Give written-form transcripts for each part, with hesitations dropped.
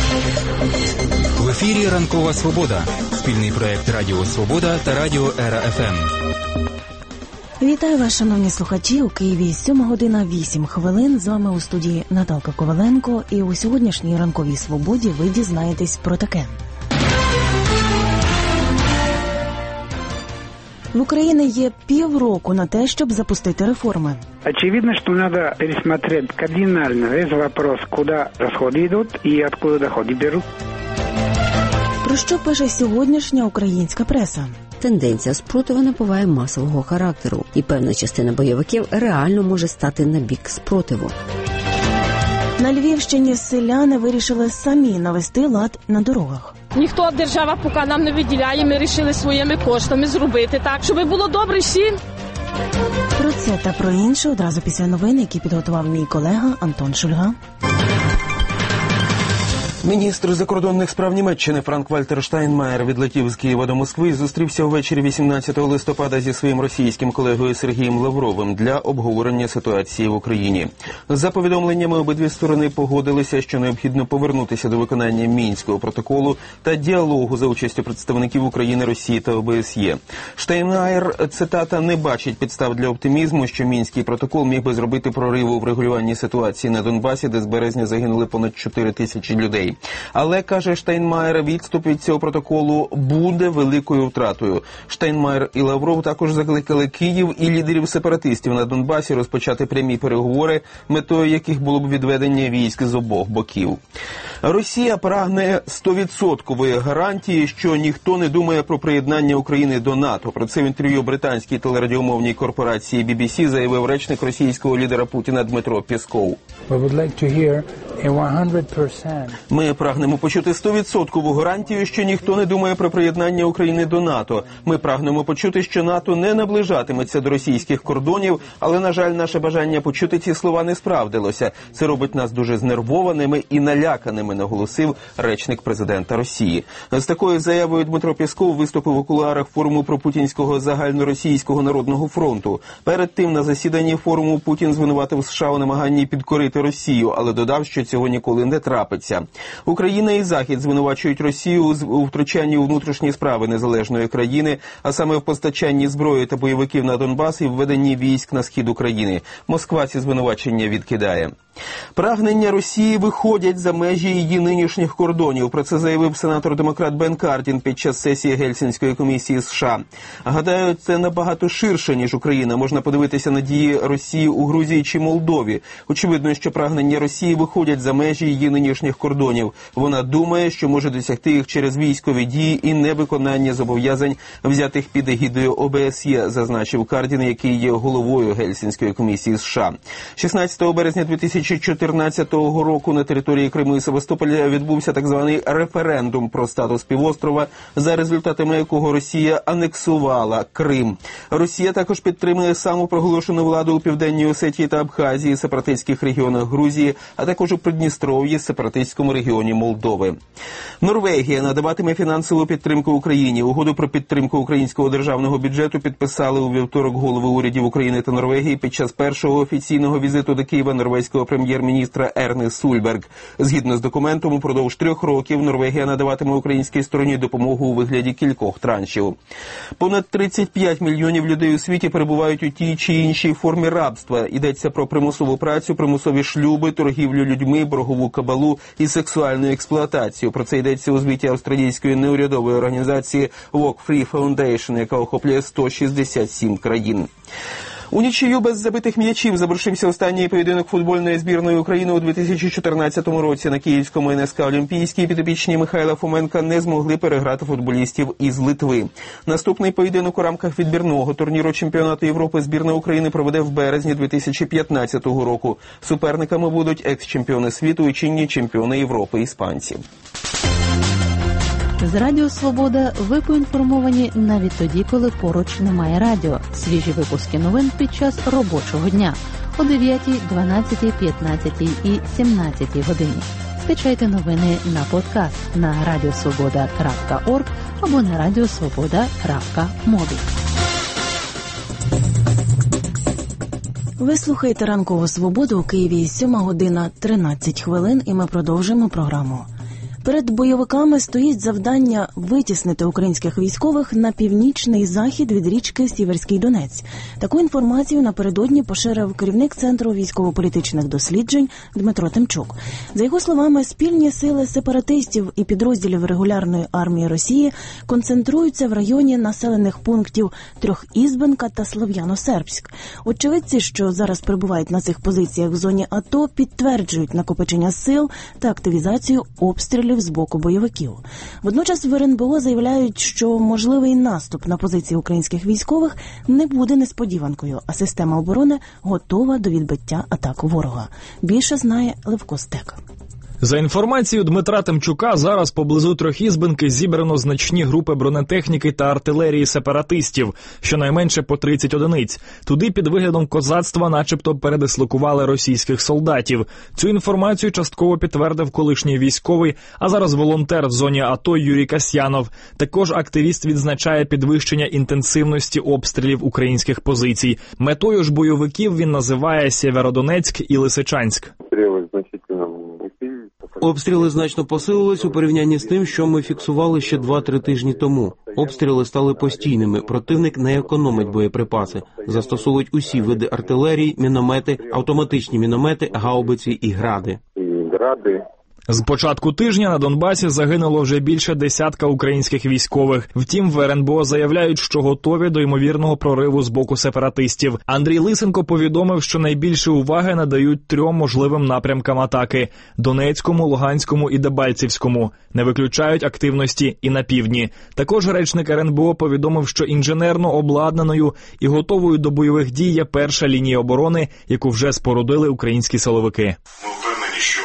В ефірі «Ранкова Свобода» – спільний проєкт Радіо Свобода та Радіо Ера ФМ. Вітаю вас, шановні слухачі. У Києві 7:08. З вами у студії Наталка Коваленко. І у сьогоднішній «Ранковій Свободі» ви дізнаєтесь про таке. В Украине є півроку на те, щоб запустити реформи. Очевидно, что надо пересмотреть кардинально весь вопрос, куда расходы идут и откуда доходы берут. Про що пише сьогоднішня українська преса? Тенденція спротиву набуває масового характеру, і певна частина бойовиків реально може стати на бік спротиву. На Львівщині селяни вирішили самі навести лад на дорогах. Ніхто, держава поки нам не виділяє, ми вирішили своїми коштами зробити так, щоб було добре всім. Про це та про інше одразу після новин, які підготував мій колега Антон Шульга. Міністр закордонних справ Німеччини Франк-Вальтер Штайнмаєр відлетів з Києва до Москви і зустрівся ввечері 18 листопада зі своїм російським колегою Сергієм Лавровим для обговорення ситуації в Україні. За повідомленнями, обидві сторони погодилися, що необхідно повернутися до виконання Мінського протоколу та діалогу за участю представників України, Росії та ОБСЄ. Штайнмаєр, цитата, не бачить підстав для оптимізму, що Мінський протокол міг би зробити прорив у врегулюванні ситуації на Донбасі, де з березня загинули понад 4 тисячі людей. Але, каже Штайнмаєр, відступ від цього протоколу буде великою втратою. Штайнмаєр і Лавров також закликали Київ і лідерів сепаратистів на Донбасі розпочати прямі переговори, метою яких було б відведення військ з обох боків. Росія прагне 100% гарантії, що ніхто не думає про приєднання України до НАТО. Про це в інтерв'ю британській телерадіомовній корпорації BBC заявив речник російського лідера Путіна Дмитро Пєсков. Ми прагнемо почути 100% гарантію, що ніхто не думає про приєднання України до НАТО. Ми прагнемо почути, що НАТО не наближатиметься до російських кордонів, але, на жаль, наше бажання почути ці слова не справдилося. Це робить нас дуже знервованими і наляканими, наголосив речник президента Росії. З такою заявою Дмитро Пєсков виступив у кулуарах форуму пропутінського загальноросійського народного фронту. Перед тим на засіданні форуму Путін звинуватив США у намаганні підкорити Росію, але додав, що цього ніколи не трапиться. Україна і Захід звинувачують Росію у втручанні у внутрішні справи незалежної країни, а саме в постачанні зброї та бойовиків на Донбас і введенні військ на схід України. Москва ці звинувачення відкидає. Прагнення Росії виходять за межі її нинішніх кордонів. Про це заявив сенатор-демократ Бен Кардін під час сесії Гельсінської комісії США. Гадаю, це набагато ширше, ніж Україна. Можна подивитися на дії Росії у Грузії чи Молдові. Очевидно, що прагнення Росії виходять за межі її нинішніх кордонів. Вона думає, що може досягти їх через військові дії і невиконання зобов'язань, взятих під егідою ОБСЄ, зазначив Кардін, який є головою Гельсінської комісії США. 16 березня 2014 року на території Криму і Севастополя відбувся так званий референдум про статус півострова, за результатами якого Росія анексувала Крим. Росія також підтримує самопроголошену владу у Південній Осетії та Абхазії, сепаратистських регіонах Грузії, а також у Придністров'ї, сепаратистському регіоні Молдови. Норвегія надаватиме фінансову підтримку Україні. Угоду про підтримку українського державного бюджету підписали у вівторок голови урядів України та Норвегії під час першого офіційного візиту до Києва норвезького прем'єр-міністра Ерни Сульберг. Згідно з документом, упродовж 3 років Норвегія надаватиме українській стороні допомогу у вигляді кількох траншів. Понад 35 мільйонів людей у світі перебувають у тій чи іншій формі рабства. Йдеться про примусову працю, примусові шлюби, торгівлю людьми, боргову кабалу і сексуальну експлуатацію. Про це йдеться у звіті австралійської неурядової організації Walk Free Foundation, яка охоплює 167 країн. У нічию без забитих м'ячів завершився останній поєдинок футбольної збірної України у 2014 році. На київському НСК «Олімпійській» підопічні Михайла Фоменка не змогли переграти футболістів із Литви. Наступний поєдинок у рамках відбірного турніру чемпіонату Європи збірна України проведе в березні 2015 року. Суперниками будуть екс-чемпіони світу і чинні чемпіони Європи іспанці. З Радіо Свобода ви поінформовані навіть тоді, коли поруч немає радіо. Свіжі випуски новин під час робочого дня о 9, 12, 15 і 17 годині. Скачайте новини на подкаст на radiosvoboda.org або на radiosvoboda.mobi. Ви слухаєте «Ранкову Свободу» у Києві, 7:13 і ми продовжуємо програму. Перед бойовиками стоїть завдання витіснити українських військових на північний захід від річки Сіверський Донець. Таку інформацію напередодні поширив керівник Центру військово-політичних досліджень Дмитро Тимчук. За його словами, спільні сили сепаратистів і підрозділів регулярної армії Росії концентруються в районі населених пунктів Трьохізбенка та Слов'яно-Сербськ. Очевидці, що зараз перебувають на цих позиціях в зоні АТО, підтверджують накопичення сил та активізацію обстрілів з боку бойовиків. Водночас в РНБО заявляють, що можливий наступ на позиції українських військових не буде несподіванкою, а система оборони готова до відбиття атак ворога. Більше знає Левко Стек. За інформацією Дмитра Тимчука, зараз поблизу Трьохізбенки зібрано значні групи бронетехніки та артилерії сепаратистів, щонайменше по 30 одиниць. Туди під виглядом козацтва начебто передислокували російських солдатів. Цю інформацію частково підтвердив колишній військовий, а зараз волонтер в зоні АТО Юрій Касьянов. Також активіст відзначає підвищення інтенсивності обстрілів українських позицій. Метою ж бойовиків він називає Сєвєродонецьк і Лисичанськ. Обстріли значно посилились у порівнянні з тим, що ми фіксували ще 2-3 тижні тому. Обстріли стали постійними. Противник не економить боєприпаси. Застосовують усі види артилерії, міномети, автоматичні міномети, гаубиці і гради. З початку тижня на Донбасі загинуло вже більше десятка українських військових. Втім, в РНБО заявляють, що готові до ймовірного прориву з боку сепаратистів. Андрій Лисенко повідомив, що найбільше уваги надають 3 можливим напрямкам атаки – Донецькому, Луганському і Дебальцівському. Не виключають активності і на півдні. Також речник РНБО повідомив, що інженерно обладнаною і готовою до бойових дій є перша лінія оборони, яку вже спорудили українські силовики. Ми впевнені, що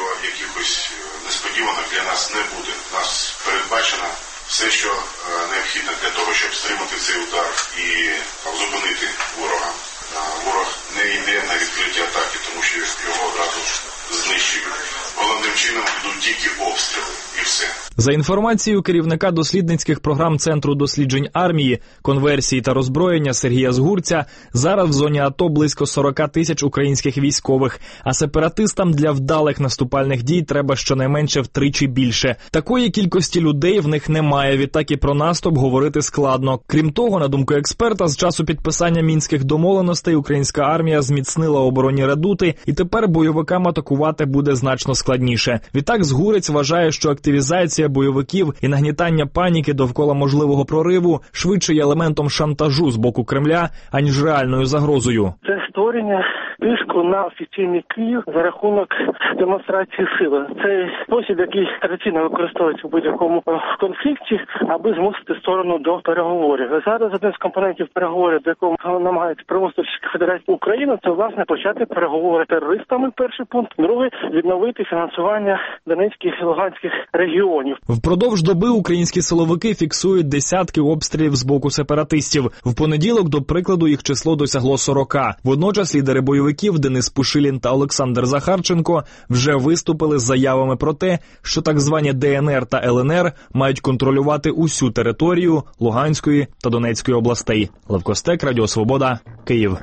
несподіванок для нас не буде. У нас передбачено все, що необхідно для того, щоб стримати цей удар і зупинити ворога. Ворог не йде на відкриті атаки, тому що його одразу знищують. Головним чином йдуть тільки обстріли і все. За інформацією керівника дослідницьких програм Центру досліджень армії, конверсії та роззброєння Сергія Згурця, зараз в зоні АТО близько 40 тисяч українських військових, а сепаратистам для вдалих наступальних дій треба щонайменше втричі більше. Такої кількості людей в них немає, відтак і про наступ говорити складно. Крім того, на думку експерта, з часу підписання мінських домовленостей українська армія зміцнила оборонні редути, і тепер бойовикам атакувати буде значно складніше. Відтак Згурець вважає, що активізація бойовиків і нагнітання паніки довкола можливого прориву швидше є елементом шантажу з боку Кремля, аніж реальною загрозою. Це створення тиску на офіційний Київ за рахунок демонстрації сили. Це спосіб, який традиційно використовується в будь-якому конфлікті, аби змусити сторону до переговорів. Зараз один з компонентів переговорів, до якого намагається примусити Російська Федерація Україну, це, власне, почати переговори з терористами, перший пункт. Другий – відновити фінансування Донецьких і Луганських регіонів. Впродовж доби українські силовики фіксують десятки обстрілів з боку сепаратистів. В понеділок, до прикладу, їх число досягло 40. Водночас лідери бойовиків Денис Пушилін та Олександр Захарченко вже виступили з заявами про те, що так звані ДНР та ЛНР мають контролювати усю територію Луганської та Донецької областей. Левко Стек, Радіо Свобода, Київ.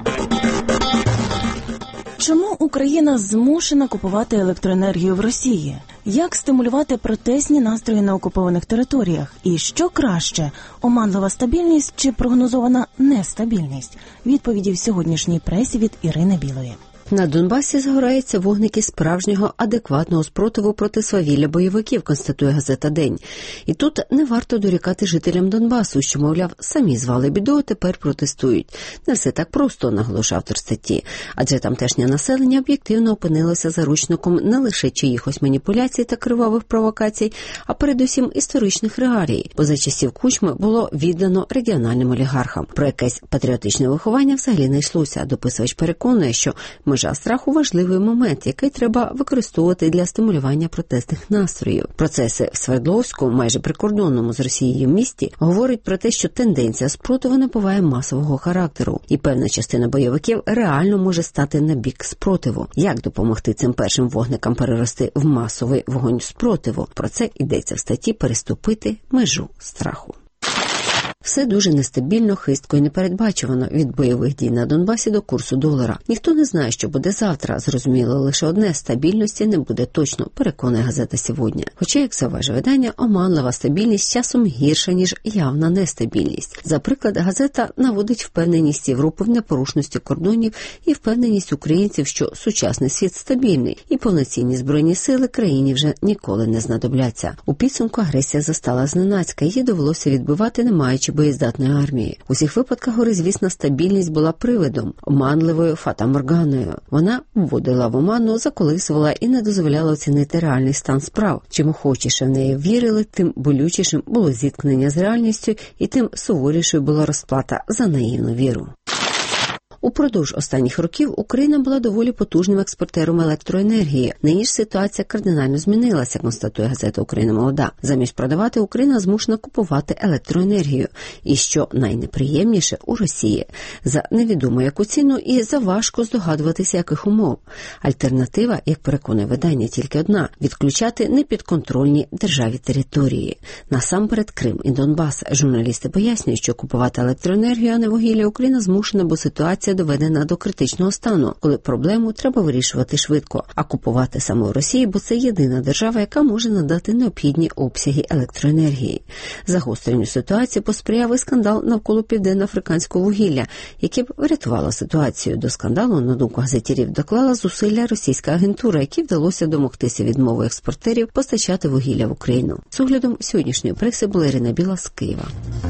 Чому Україна змушена купувати електроенергію в Росії? Як стимулювати протестні настрої на окупованих територіях? І що краще – оманлива стабільність чи прогнозована нестабільність? Відповіді в сьогоднішній пресі від Ірини Білої. На Донбасі згораються вогники справжнього адекватного спротиву проти свавілля бойовиків, констатує газета «День». І тут не варто дорікати жителям Донбасу, що, мовляв, самі звали біду, а тепер протестують. Не все так просто, наголошує автор статті. Адже тамтешнє населення об'єктивно опинилося заручником не лише чиїхось маніпуляцій та кривавих провокацій, а передусім історичних реалій. Поза часів Кучми було віддано регіональним олігархам. Про якесь патріотичне виховання взагалі не йшлося. Дописувач переконує, що межа страху – важливий момент, який треба використовувати для стимулювання протестних настроїв. Процеси в Свердловську, майже прикордонному з Росією місті, говорять про те, що тенденція спротиву набуває масового характеру, і певна частина бойовиків реально може стати на бік спротиву. Як допомогти цим першим вогникам перерости в масовий вогонь спротиву? Про це йдеться в статті «Переступити межу страху». Все дуже нестабільно, хистко і непередбачувано від бойових дій на Донбасі до курсу долара. Ніхто не знає, що буде завтра. Зрозуміло лише одне – стабільності не буде точно, переконує газета «Сьогодні». Хоча, як зауважує видання, оманлива стабільність часом гірша, ніж явна нестабільність. За приклад, газета наводить впевненість Європи в непорушності кордонів і впевненість українців, що сучасний світ стабільний і повноцінні збройні сили країні вже ніколи не знадобляться. У підсумку агресія застала зненацька, її довелося відбивати, не маючи боєздатної армії. У всіх випадках горизвісна стабільність була привидом, оманливою фатаморганою. Вона вводила в оману, заколисувала і не дозволяла оцінити реальний стан справ. Чим охочіше в неї вірили, тим болючішим було зіткнення з реальністю і тим суворішою була розплата за наївну віру. Упродовж останніх років Україна була доволі потужним експортером електроенергії. Нині ж ситуація кардинально змінилася, констатує газета «Україна молода». Замість продавати, Україна змушена купувати електроенергію. І що найнеприємніше, у Росії. За невідомо яку ціну і за важко здогадуватися, яких умов. Альтернатива, як переконує видання, тільки одна – відключати непідконтрольні державі території. Насамперед Крим і Донбас. Журналісти пояснюють, що купувати електроенергію, а не вугілля, Україна змушена, бо ситуація доведена до критичного стану, коли проблему треба вирішувати швидко, а купувати саме у Росії, бо це єдина держава, яка може надати необхідні обсяги електроенергії. Загостренню ситуації посприяв і скандал навколо південноафриканського вугілля, яке б врятувало ситуацію. До скандалу, на думку газетярів, доклала зусилля російська агентура, якій вдалося домогтися відмови експортерів постачати вугілля в Україну. З оглядом сьогоднішньої преси була Ірина Біла з Києва.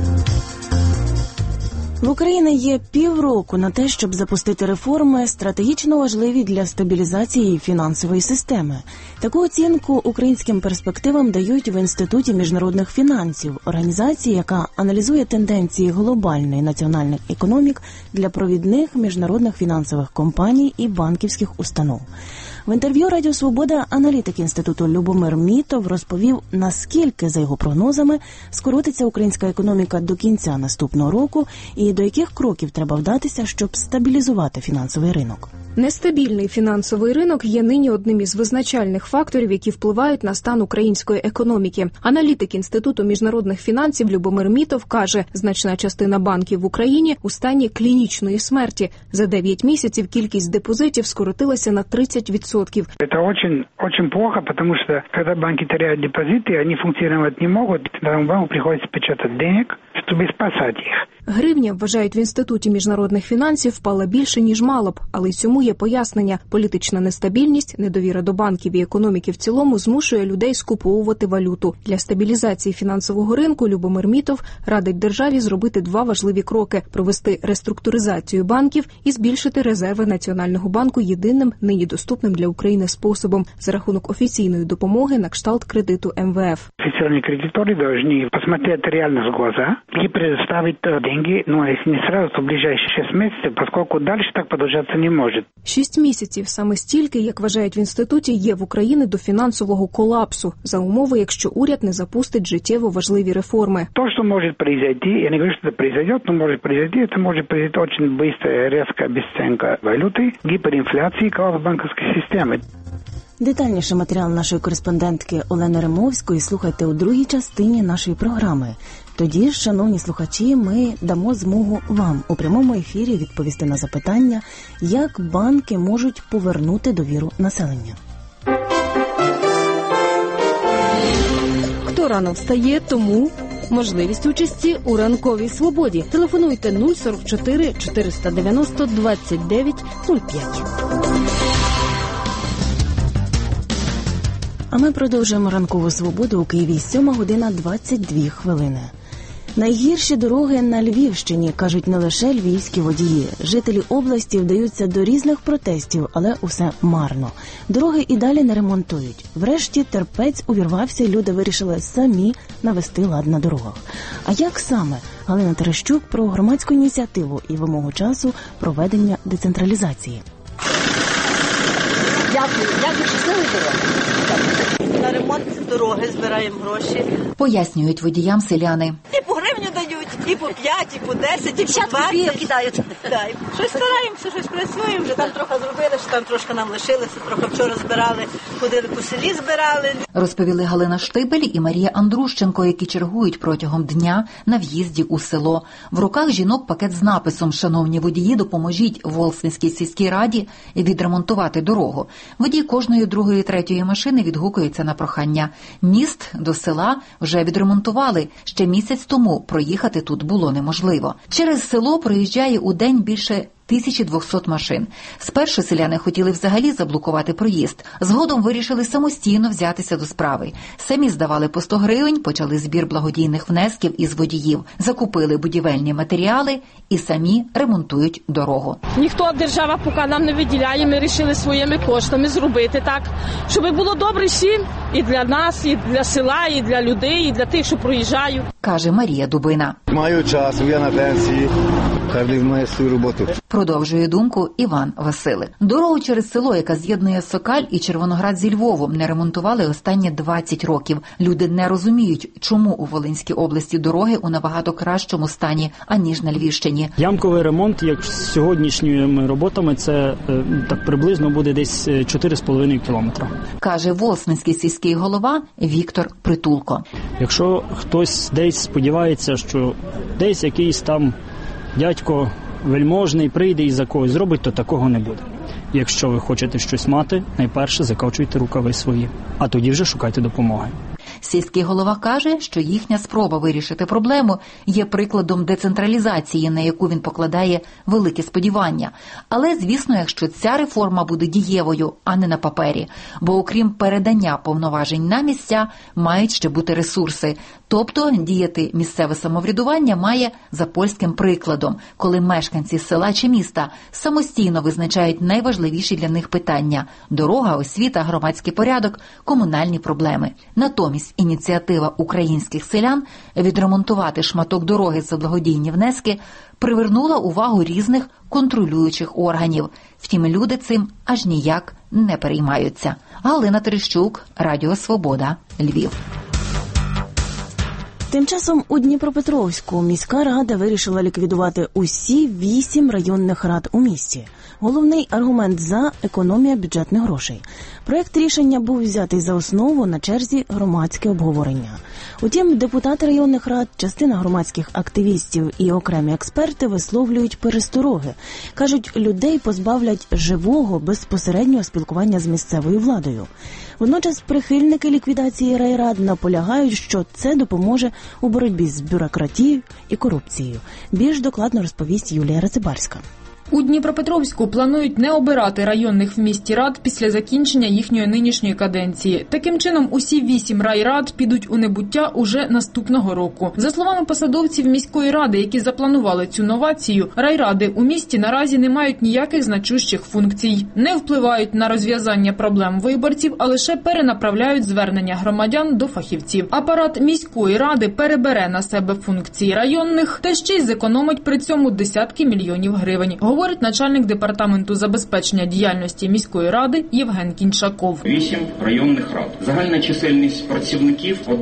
В Україні є півроку на те, щоб запустити реформи, стратегічно важливі для стабілізації фінансової системи. Таку оцінку українським перспективам дають в Інституті міжнародних фінансів, організації, яка аналізує тенденції глобальної національних економік для провідних міжнародних фінансових компаній і банківських установ. В інтерв'ю Радіо Свобода аналітик Інституту Любомир Мітов розповів, наскільки, за його прогнозами, скоротиться українська економіка до кінця наступного року і до яких кроків треба вдатися, щоб стабілізувати фінансовий ринок. Нестабільний фінансовий ринок є нині одним із визначальних факторів, які впливають на стан української економіки. Аналітик Інституту міжнародних фінансів Любомир Мітов каже, значна частина банків в Україні у стані клінічної смерті. За 9 місяців кількість депозитів скоротилася на 30%. Это очень плохо, потому что когда банки теряют депозиты, они функционировать не могут, тогда банку приходится печатать денег, чтобы спасать их. Гривня, вважають в Інституті міжнародних фінансів, впала більше, ніж мало б. Але й цьому є пояснення. Політична нестабільність, недовіра до банків і економіки в цілому змушує людей скуповувати валюту. Для стабілізації фінансового ринку Любомир Мітов радить державі зробити 2 важливі кроки – провести реструктуризацію банків і збільшити резерви Національного банку єдиним, нині доступним для України способом – за рахунок офіційної допомоги на кшталт кредиту МВФ. Официальные кредиторы должны посмотреть реальность в глаза и предоставить деньги, но если не сразу, то в ближайшие 6 месяцев, поскольку дальше так продолжаться не может. 6 місяців, саме стільки, як вважають в інституті, є в Україні до фінансового колапсу, за умови, якщо уряд не запустить життєво важливі реформи. То, что может произойти, я не говорю, что это произойдет, но может произойти, это может произойти очень быстрая, резкая обесценка валюты, гиперинфляции, коллапс банковской системы. Детальніше матеріал нашої кореспондентки Олени Римовської слухайте у другій частині нашої програми. Тоді ж, шановні слухачі, ми дамо змогу вам у прямому ефірі відповісти на запитання, як банки можуть повернути довіру населення. Хто рано встає, тому можливість участі у ранковій свободі. Телефонуйте 044 490 29 05. А ми продовжуємо ранкову свободу у Києві. 7:22. Найгірші дороги на Львівщині, кажуть не лише львівські водії. Жителі області вдаються до різних протестів, але усе марно. Дороги і далі не ремонтують. Врешті терпець увірвався, і люди вирішили самі навести лад на дорогах. А як саме? Галина Терещук про громадську ініціативу і вимогу часу проведення децентралізації. Дякую, щасливої дороги. На ремонт дороги збираємо гроші. Пояснюють водіям селяни. І по гривню дають. І по 5, і по 10, і по 20 кидають. Щось стараємося, щось працюємо, вже там трохи зробили, що там трошки нам лишилося, трохи вчора збирали, ходили по селі, збирали. Розповіли Галина Штибель і Марія Андрущенко, які чергують протягом дня на в'їзді у село. В руках жінок пакет з написом «Шановні водії, допоможіть Волсвинській сільській раді відремонтувати дорогу». Водій кожної другої, третьої машини відгукується на прохання. Міст до села вже відремонтували. Ще місяць тому проїхати тут було неможливо. Через село проїжджає у день більше 1200 машин. Спершу селяни хотіли взагалі заблокувати проїзд. Згодом вирішили самостійно взятися до справи. Самі здавали по 100 гривень, почали збір благодійних внесків із водіїв, закупили будівельні матеріали і самі ремонтують дорогу. Ніхто, держава поки нам не виділяє, ми вирішили своїми коштами зробити так, щоб було добре всім, і для нас, і для села, і для людей, і для тих, що проїжджають. Каже Марія Дубина. Маю час, я на пенсії, кожен має свою роботу. Продовжує думку Іван Василик. Дорогу через село, яка з'єднує Сокаль і Червоноград зі Львовом, не ремонтували останні 20 років. Люди не розуміють, чому у Волинській області дороги у набагато кращому стані, аніж на Львівщині. Ямковий ремонт, як з сьогоднішніми роботами, це так приблизно буде десь 4,5 кілометра. Каже Волсвинський сільський голова Віктор Притулко. Якщо хтось десь сподівається, що десь якийсь там дядько вельможний прийде і за когось зробить, то такого не буде. Якщо ви хочете щось мати, найперше закочуйте рукави свої, а тоді вже шукайте допомоги. Сільський голова каже, що їхня спроба вирішити проблему є прикладом децентралізації, на яку він покладає великі сподівання. Але, звісно, якщо ця реформа буде дієвою, а не на папері, бо окрім передання повноважень на місця, мають ще бути ресурси. Тобто діяти місцеве самоврядування має за польським прикладом, коли мешканці села чи міста самостійно визначають найважливіші для них питання – дорога, освіта, громадський порядок, комунальні проблеми. Натомість ініціатива українських селян відремонтувати шматок дороги за благодійні внески привернула увагу різних контролюючих органів. Втім, люди цим аж ніяк не переймаються. Галина Терещук, Радіо Свобода, Львів. Тим часом у Дніпропетровську міська рада вирішила ліквідувати усі 8 районних рад у місті. Головний аргумент за – економія бюджетних грошей. Проєкт рішення був взятий за основу, на черзі громадське обговорення. Утім, депутати районних рад, частина громадських активістів і окремі експерти висловлюють перестороги. Кажуть, людей позбавлять живого, безпосереднього спілкування з місцевою владою. Водночас прихильники ліквідації райрад наполягають, що це допоможе у боротьбі з бюрократією і корупцією. Більш докладно розповість Юлія Рацибарська. У Дніпропетровську планують не обирати районних в місті рад після закінчення їхньої нинішньої каденції. Таким чином, усі 8 райрад підуть у небуття уже наступного року. За словами посадовців міської ради, які запланували цю новацію, райради у місті наразі не мають ніяких значущих функцій. Не впливають на розв'язання проблем виборців, а лише перенаправляють звернення громадян до фахівців. Апарат міської ради перебере на себе функції районних та ще й зекономить при цьому десятки мільйонів гривень, говорить начальник департаменту забезпечення діяльності міської ради Євген Кінчаков. 8 районних рад. Загальна чисельність працівників –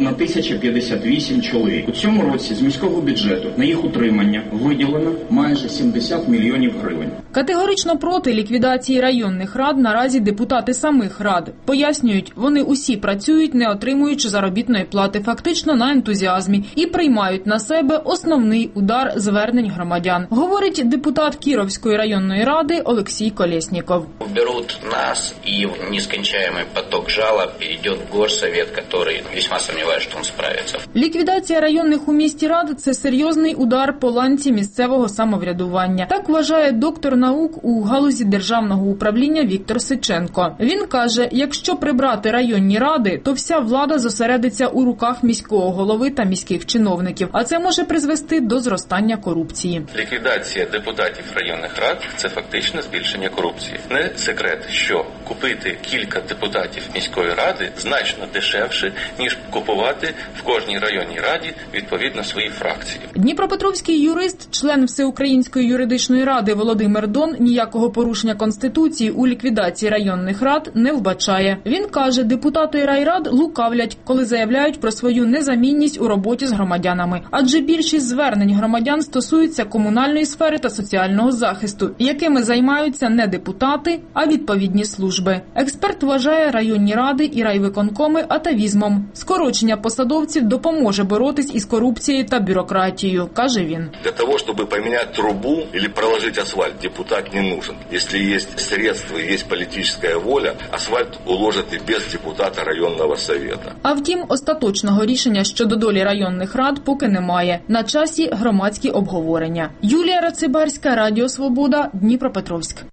1058 чоловік. У цьому році з міського бюджету на їх утримання виділено майже 70 мільйонів гривень. Категорично проти ліквідації районних рад наразі депутати самих рад. Пояснюють, вони усі працюють, не отримуючи заробітної плати, фактично на ентузіазмі, і приймають на себе основний удар звернень громадян, говорить депутат Кіровської районної ради Олексій Колєсніков. Беруть нас і нескончаємий поток жалоб йде в горсовет, який весьма сумніваюся, що він справиться. Ліквідація районних у місті рад – це серйозний удар по ланці місцевого самоврядування. Так вважає доктор наук у галузі державного управління Віктор Сиченко. Він каже, якщо прибрати районні ради, то вся влада зосередиться у руках міського голови та міських чиновників, а це може призвести до зростання корупції. Ліквідація депутатів районних рад – це фактично збільшення корупції. Не секрет, що купити кілька депутатів міської ради значно дешевше, ніж купувати в кожній районній раді відповідно свої фракції. Дніпропетровський юрист, член Всеукраїнської юридичної ради Володимир Дон ніякого порушення Конституції у ліквідації районних рад не вбачає. Він каже, депутати райрад лукавлять, коли заявляють про свою незамінність у роботі з громадянами. Адже більшість звернень громадян стосуються комунальної сфери та соціального захисту, якими займаються не депутати, а відповідні служби. Експерт вважає районні ради і райвиконкоми атавізмом. Скорочення посадовців допоможе боротись із корупцією та бюрократією, каже він. Для того, щоб поміняти трубу або проложити асфальт, депутат не нужен. Якщо є средства, є політична воля, асфальт уложить і без депутата районного совета. А втім, остаточного рішення щодо долі районних рад поки немає. На часі громадські обговорення. Юлія Рацибарська, Радіо Свобода, Дніпропетровськ.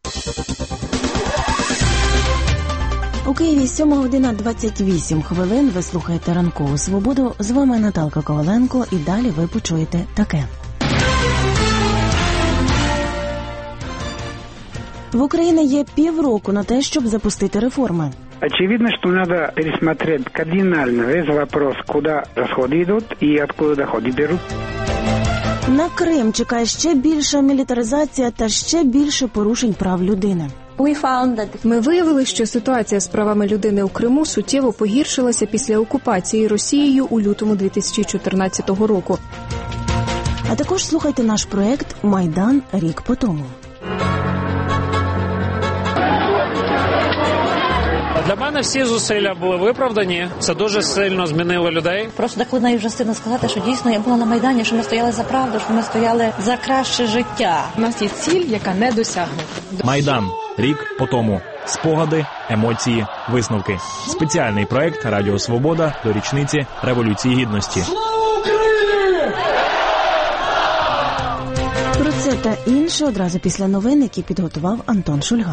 У Києві 7:28. Ви слухаєте «Ранкову свободу». З вами Наталка Коваленко. І далі ви почуєте таке. В Україні є півроку на те, щоб запустити реформи. Очевидно, что надо пересмотреть кардинально весь вопрос, куда расходы идут и откуда доходы берут. На Крим чекає ще більша мілітаризація та ще більше порушень прав людини. Ми виявили, що ситуація з правами людини у Криму суттєво погіршилася після окупації Росією у лютому 2014 року. А також слухайте наш проект «Майдан. Рік по тому». Для мене всі зусилля були виправдані, це дуже сильно змінило людей. Просто деколи навіть вже стидно сказати, що дійсно я була на Майдані, що ми стояли за правду, що ми стояли за краще життя. У нас є ціль, яка не досягнута. Майдан. Рік по тому. Спогади, емоції, висновки. Спеціальний проект «Радіо Свобода» до річниці Революції Гідності. Про це та інше одразу після новин, які підготував Антон Шульган.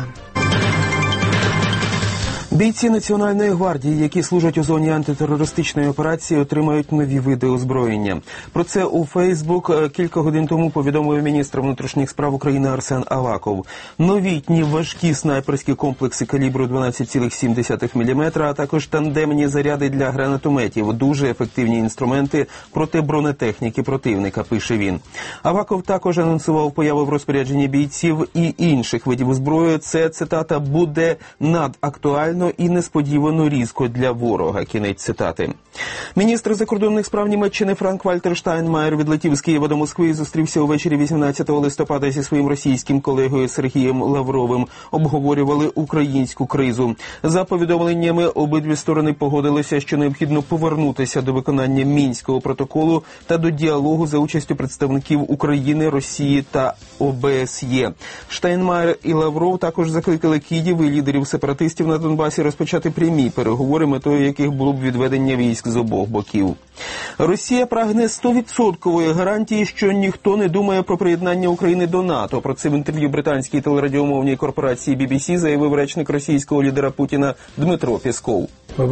Бійці Національної гвардії, які служать у зоні антитерористичної операції, отримають нові види озброєння. Про це у Фейсбук кілька годин тому повідомив міністр внутрішніх справ України Арсен Аваков. Новітні важкі снайперські комплекси калібру 12,7 мм, а також тандемні заряди для гранатометів. Дуже ефективні інструменти проти бронетехніки противника, пише він. Аваков також анонсував появу в розпорядженні бійців і інших видів озброї. Це, цитата, буде надактуально і несподівано різко для ворога. Кінець цитати. Міністр закордонних справ Німеччини Франк-Вальтер Штайнмаєр відлетів з Києва до Москви і зустрівся увечері 18 листопада зі своїм російським колегою Сергієм Лавровим. Обговорювали українську кризу. За повідомленнями, обидві сторони погодилися, що необхідно повернутися до виконання Мінського протоколу та до діалогу за участю представників України, Росії та ОБСЄ. Штайнмаєр і Лавров також закликали Київ і лідерів сепаратистів на Донбасі розпочати прямі переговори, метою яких було б відведення військ з обох боків. Росія прагне 100% гарантії, що ніхто не думає про приєднання України до НАТО. Про це в інтерв'ю британській телерадіомовній корпорації BBC заявив речник російського лідера Путіна Дмитро Пєсков.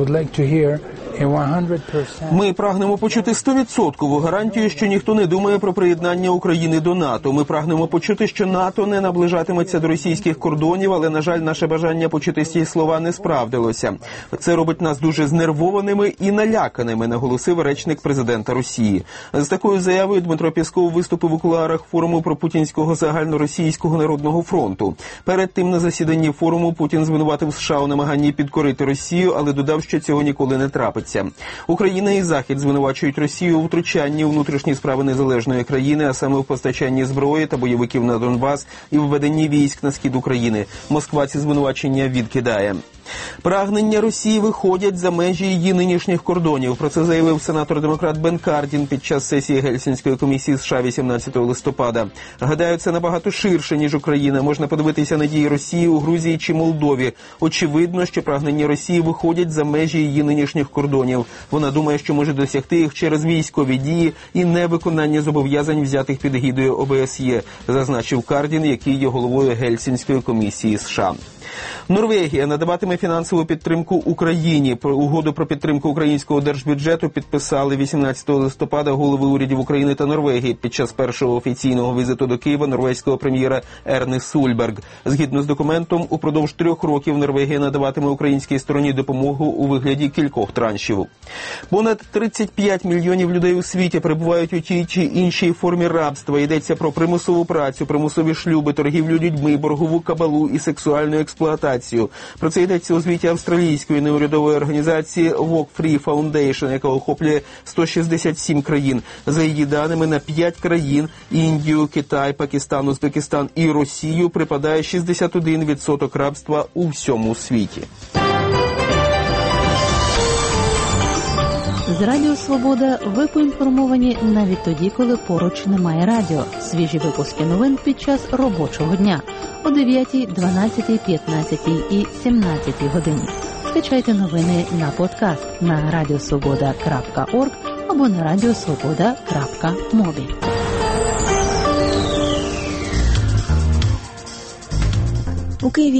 Ми прагнемо почути 100% гарантію, що ніхто не думає про приєднання України до НАТО. Ми прагнемо почути, що НАТО не наближатиметься до російських кордонів, але, на жаль, наше бажання почути ці слова не справдилося. Це робить нас дуже знервованими і наляканими, наголосив речник президента Росії. З такою заявою Дмитро Пєсков виступив у кулуарах форуму пропутінського загальноросійського народного фронту. Перед тим на засіданні форуму Путін звинуватив США у намаганні підкорити Росію, але додав, що цього ніколи не трапиться. Україна і Захід звинувачують Росію у втручанні у внутрішні справи незалежної країни, а саме в постачанні зброї та бойовиків на Донбас і введенні військ на схід України. Москва ці звинувачення відкидає. Прагнення Росії виходять за межі її нинішніх кордонів. Про це заявив сенатор-демократ Бен Кардін під час сесії Гельсінської комісії США 18 листопада. Гадаю, це набагато ширше, ніж Україна. Можна подивитися на дії Росії у Грузії чи Молдові. Очевидно, що прагнення Росії виходять за межі її нинішніх кордонів. Вона думає, що може досягти їх через військові дії і невиконання зобов'язань, взятих під егідою ОБСЄ, зазначив Кардін, який є головою Гельсінської комісії США. Норвегія надаватиме фінансову підтримку Україні. Угоду про підтримку українського держбюджету підписали 18 листопада голови урядів України та Норвегії під час першого офіційного візиту до Києва норвезького прем'єра Ерни Сульберг. Згідно з документом, упродовж 3 років Норвегія надаватиме українській стороні допомогу у вигляді кількох траншів. Понад 35 мільйонів людей у світі перебувають у тій чи іншій формі рабства. Йдеться про примусову працю, примусові шлюби, торгівлю людьми, боргову кабалу і сексуальну експлуатацію. Про це йдеться у звіті австралійської неурядової організації Walk Free Foundation, яка охоплює 167 країн. За її даними, на 5 країн – Індію, Китай, Пакистан, Узбекистан і Росію – припадає 61% рабства у всьому світі. З Радіо Свобода ви поінформовані навіть тоді, коли поруч немає радіо. Свіжі випуски новин під час робочого дня о 9, 12, 15 і 17 годині. Скачайте новини на подкаст на radiosvoboda.org або на radiosvoboda.mobi. У Києві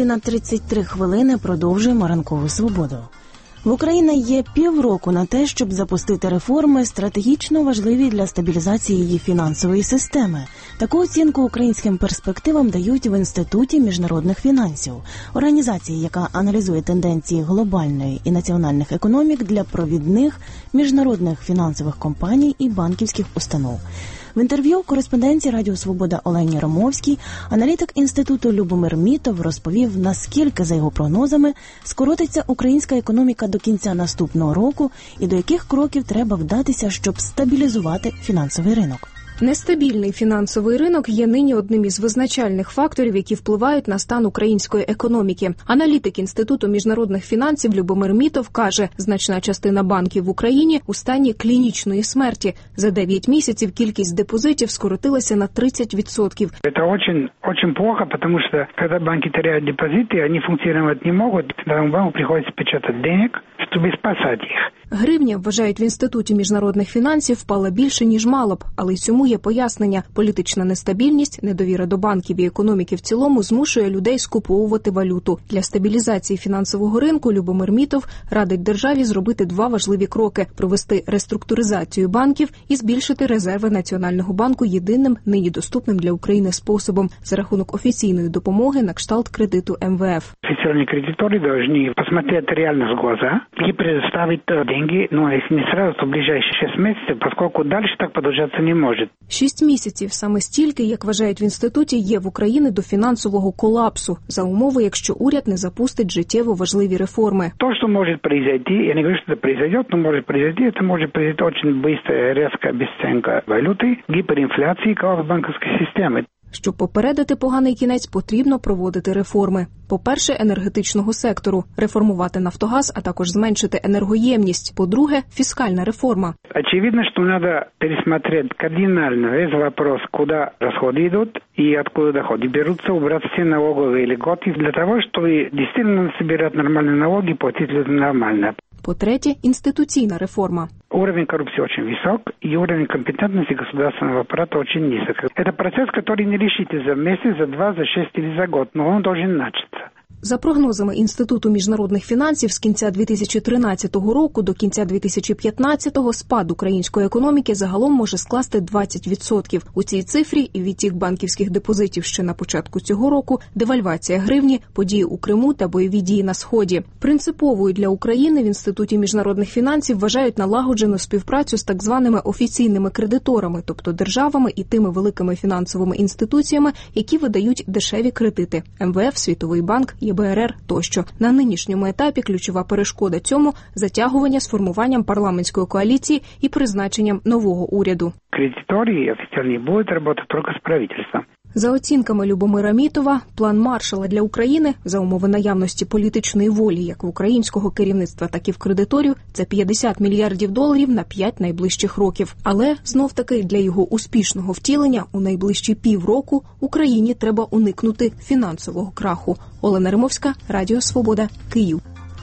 7:33. Продовжуємо ранкову свободу. В Україні є півроку на те, щоб запустити реформи, стратегічно важливі для стабілізації її фінансової системи. Таку оцінку українським перспективам дають в Інституті міжнародних фінансів, організації, яка аналізує тенденції глобальної і національних економік для провідних міжнародних фінансових компаній і банківських установ. В інтерв'ю кореспонденції Радіо Свобода Олені Ромовській аналітик Інституту Любомир Мітов розповів, наскільки, за його прогнозами, скоротиться українська економіка до кінця наступного року і до яких кроків треба вдатися, щоб стабілізувати фінансовий ринок. Нестабільний фінансовий ринок є нині одним із визначальних факторів, які впливають на стан української економіки. Аналітик Інституту міжнародних фінансів Любомир Мітов каже, значна частина банків в Україні у стані клінічної смерті. За 9 місяців кількість депозитів скоротилася на 30%. Это очень плохо, потому что когда банки теряют депозиты, они функционировать не могут, тогда банку приходится печатать денег, чтобы спасать их. Гривня, вважають в Інституті міжнародних фінансів, впала більше, ніж мала б. Але й цьому є пояснення. Політична нестабільність, недовіра до банків і економіки в цілому змушує людей скуповувати валюту. Для стабілізації фінансового ринку Любомир Мітов радить державі зробити 2 важливі кроки – провести реструктуризацію банків і збільшити резерви Національного банку єдиним, нині доступним для України способом – за рахунок офіційної допомоги на кшталт кредиту МВФ. Официальные кредиторы должны посмотреть реальность в глаза и предоставить деньги, но если не сразу, то в ближайшие 6 месяцев, поскольку дальше так продолжаться не может. 6 місяців – саме стільки, як вважають в Інституті, є в Україні до фінансового колапсу, за умови, якщо уряд не запустить життєво важливі реформи. То, что может произойти, я не говорю, что это произойдет, но может произойти, это может произойти очень быстрая, резкая обесценка валюты, гиперинфляции, коллапс банковской системы. Щоб попередити поганий кінець, потрібно проводити реформи. По-перше, енергетичного сектору, реформувати Нафтогаз, а також зменшити енергоємність. По-друге, фіскальна реформа. Очевидно, что надо пересмотреть кардинально весь вопрос, куда расходы идут и откуда доходы берутся, убрать все налоговые льготы для того, чтобы действительно собирать нормальные налоги и платить людям нормально. По-третє, інституційна реформа. Уровень коррупции очень высок, и уровень компетентности государственного аппарата очень низок. Это процесс, который не решите за месяц, за 2, за 6 или за год, но он должен начаться. За прогнозами Інституту міжнародних фінансів, з кінця 2013 року до кінця 2015-го спад української економіки загалом може скласти 20%. У цій цифрі і відтік банківських депозитів ще на початку цього року, девальвація гривні, події у Криму та бойові дії на Сході. Принциповою для України в Інституті міжнародних фінансів вважають налагоджену співпрацю з так званими офіційними кредиторами, тобто державами і тими великими фінансовими інституціями, які видають дешеві кредити – МВФ, Світовий банк, ЄБРР тощо. На нинішньому етапі ключова перешкода цьому – затягування з формуванням парламентської коаліції і призначенням нового уряду. Кредиторы официальные будут работать только с правительством. За оцінками Любомира Мітова, план Маршалла для України за умови наявності політичної волі як в українського керівництва, так і в кредиторів – це $50 мільярдів на 5 найближчих років. Але, знов-таки, для його успішного втілення у найближчі півроку Україні треба уникнути фінансового краху. Олена Римовська, Радіо Свобода, Київ.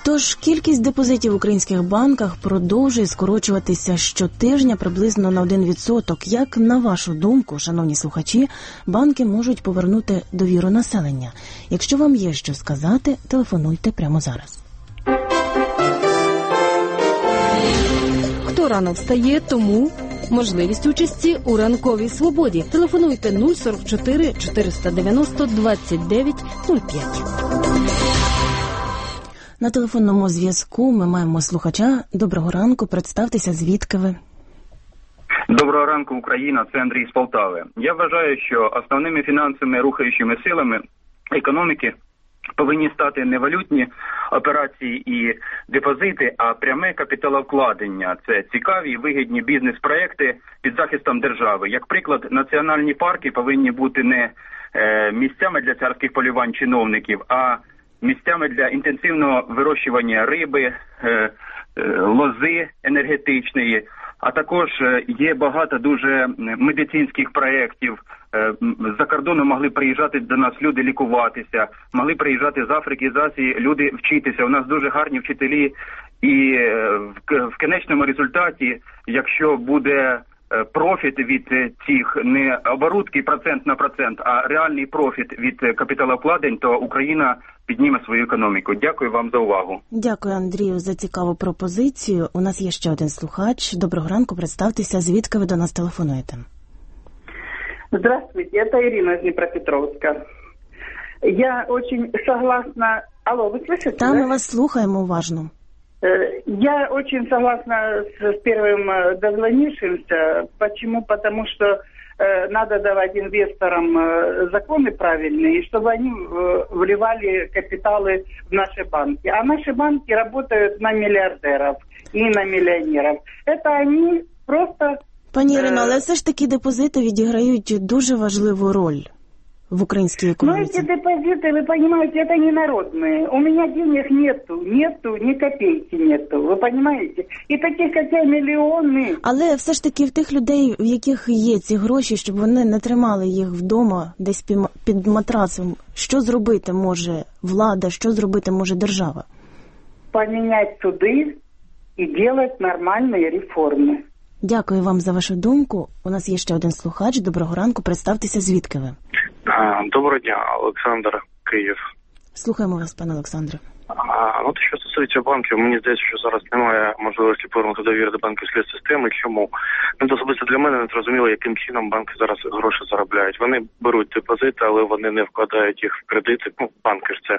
Тож кількість депозитів в українських банках продовжує скорочуватися щотижня приблизно на 1%. Як, на вашу думку, шановні слухачі, банки можуть повернути довіру населення? Якщо вам є що сказати, телефонуйте прямо зараз. Хто рано встає, тому можливість участі у ранковій свободі. Телефонуйте 044 490 29 05. На телефонному зв'язку ми маємо слухача. Доброго ранку, представтеся, звідки ви? Доброго ранку, Україна, це Андрій з Полтави. Я вважаю, що основними фінансовими рухаючими силами економіки повинні стати не валютні операції і депозити, а пряме капіталовкладення. Це цікаві і вигідні бізнес-проекти під захистом держави. Як приклад, національні парки повинні бути не місцями для царських полювань чиновників, а місцями для інтенсивного вирощування риби, лози енергетичної, а також є багато дуже медицинських проєктів. З-за кордону могли приїжджати до нас люди лікуватися, могли приїжджати з Африки, з Азії люди вчитися. У нас дуже гарні вчителі. І в кінечному результаті, якщо буде профіт від цих не оборудки процент на процент, а реальний профіт від капіталовкладень, то Україна підніме свою економіку. Дякую вам за увагу. Дякую, Андрію, за цікаву пропозицію. У нас є ще один слухач. Доброго ранку, представтеся, звідки ви до нас телефонуєте? Здравствуйте, это Ирина из Днепропетровска. Я очень согласна... Алло, вы слышите? Да, мы вас слухаем уважно. Я очень согласна с первым дозвонившимся. Почему? Потому что надо давать инвесторам законы правильные, и чтобы они вливали капиталы в наши банки. А наши банки работают на миллиардеров и на миллионеров. Это они просто... Пані Ірино, але все ж таки депозити відіграють дуже важливу роль в українській економіці. Но эти депозиты, вы понимаете, это не народные. У меня денег нету, ни копейки нету, вы понимаете? И таких, как я, миллионы. Але все ж таки в тих людей, в яких є ці гроші, щоб вони не тримали їх вдома, десь під матрасом, що зробити може влада, що зробити може держава? Поменять суды и делать нормальные реформы. Дякую вам за вашу думку. У нас є ще один слухач. Доброго ранку. Представтеся, звідки ви? Доброго дня, Олександр, Київ. Слухаємо вас, пане Олександре. Ну, що стосується банків, мені здається, що зараз немає можливості повернути довіру до банківської системи. Чому? Ну, особисто для мене не зрозуміло, яким чином банки зараз гроші заробляють. Вони беруть депозити, але вони не вкладають їх в кредити. Ну, банки ж це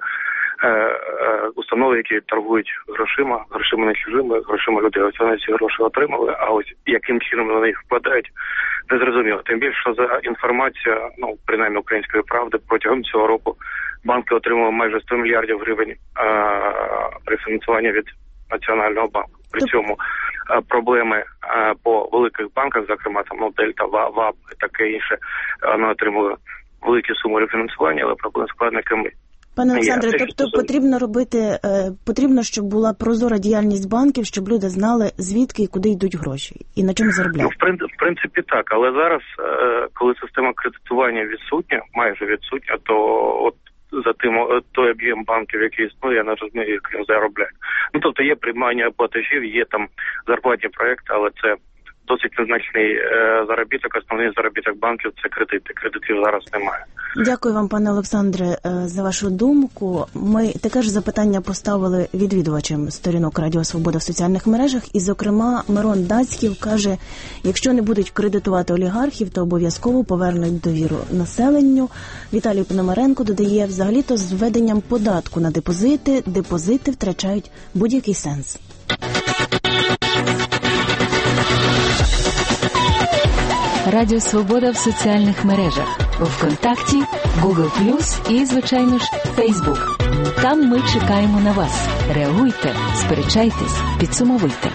установи, які торгують грошима не чужими, грошима людей. Ось вони ці гроші отримали, а ось яким чином вони їх вкладають, не зрозуміло. Тим більше, що за інформацію, ну, принаймні Української правди, протягом цього року банки отримали майже 100 мільярдів гривень рефінансування від Національного банку. При цьому проблеми по великих банках, зокрема там Дельта, ВАБ і таке інше, вони отримали великі суми рефінансування, але проблеми з вкладниками. Пане Олександре, тобто потрібно, щоб була прозора діяльність банків, щоб люди знали, звідки і куди йдуть гроші і на чому заробляють? Ну, в принципі, так. Але зараз, коли система кредитування відсутня, майже відсутня, то от за той об'єм банків, який існує, я не розумію, як він заробляє. Ну, тобто є приймання платежів, є там зарплатні проекти, але це досить незначний заробіток. Основний заробіток банків – це кредити. Кредитів зараз немає. Дякую вам, пане Олександре, за вашу думку. Ми таке ж запитання поставили відвідувачам сторінок Радіо Свобода в соціальних мережах. І, зокрема, Мирон Дацьків каже, якщо не будуть кредитувати олігархів, то обов'язково повернуть довіру населенню. Віталій Пономаренко додає, взагалі-то з введенням податку на депозити втрачають будь-який сенс. Радіо Свобода в соціальних мережах. ВКонтакті, Google+, і, звичайно ж, Фейсбук. Там ми чекаємо на вас. Реагуйте, сперечайтесь, підсумовуйте.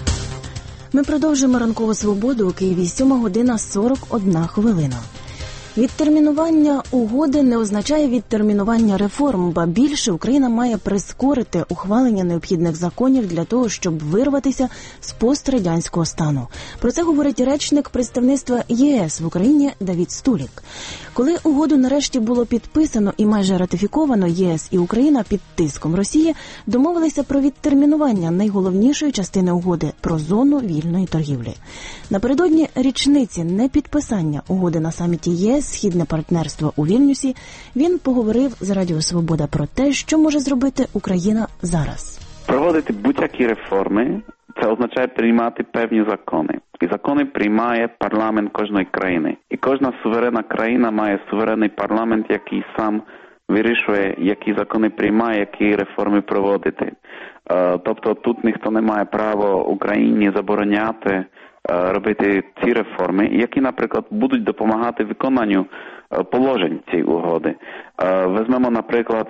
Ми продовжуємо ранкову свободу у Києві. 7:41. Відтермінування угоди не означає відтермінування реформ, ба більше Україна має прискорити ухвалення необхідних законів для того, щоб вирватися з пострадянського стану. Про це говорить речник представництва ЄС в Україні Давід Стулік. Коли угоду нарешті було підписано і майже ратифіковано, єС і Україна під тиском Росії домовилися про відтермінування найголовнішої частини угоди – про зону вільної торгівлі. Напередодні річниці непідписання угоди на саміті ЄС «Східне партнерство» у Вільнюсі він поговорив з Радіо Свобода про те, що може зробити Україна зараз. Проводити будь-які реформи – це означає приймати певні закони. І закони приймає парламент кожної країни. І кожна суверенна країна має суверенний парламент, який сам вирішує, які закони приймає, які реформи проводити. Тобто тут ніхто не має права Україні забороняти робити ці реформи, які, наприклад, будуть допомагати виконанню положень цієї угоди. Візьмемо, наприклад,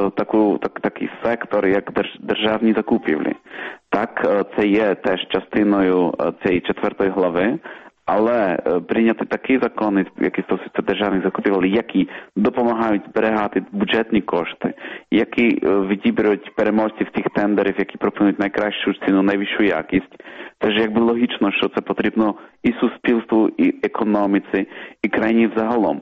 такий сектор, як державні закупівлі. Так, це є теж частиною цієї 4 глави, але прийняти такі закони, які стосуються державних закупівель, які допомагають зберігати бюджетні кошти, які відіберуть переможців тих тендерів, які пропонують найкращу ціну, найвищу якість. Це ж якби логічно, що це потрібно і суспільству, і економіці, і країні взагалом.